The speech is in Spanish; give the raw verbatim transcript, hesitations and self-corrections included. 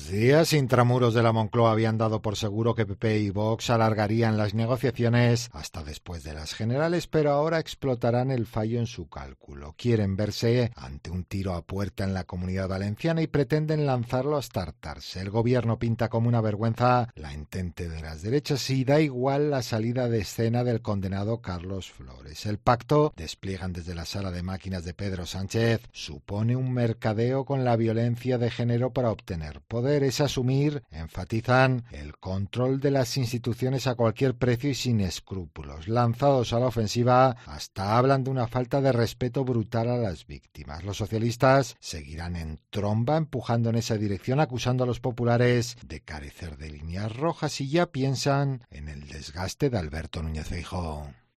días. Intramuros de la Moncloa habían dado por seguro que P P y Vox alargarían las negociaciones hasta después de las generales, pero ahora explotarán el fallo en su cálculo. Quieren verse ante un tiro a puerta en la Comunidad Valenciana y pretenden lanzarlo hasta hartarse. El gobierno pinta como una vergüenza la entente de las derechas y da igual la salida de escena del condenado Carlos Flores. El pacto, despliegan desde la sala de máquinas de Pedro Sánchez, supone un mercadeo con la violencia de género para obtener poder. Es asumir, enfatizan, el control de las instituciones a cualquier precio y sin escrúpulos. Lanzados a la ofensiva, hasta hablan de una falta de respeto brutal a las víctimas. Los socialistas seguirán en tromba empujando en esa dirección, acusando a los populares de carecer de líneas rojas y ya piensan en el desgaste de Alberto Núñez Feijóo.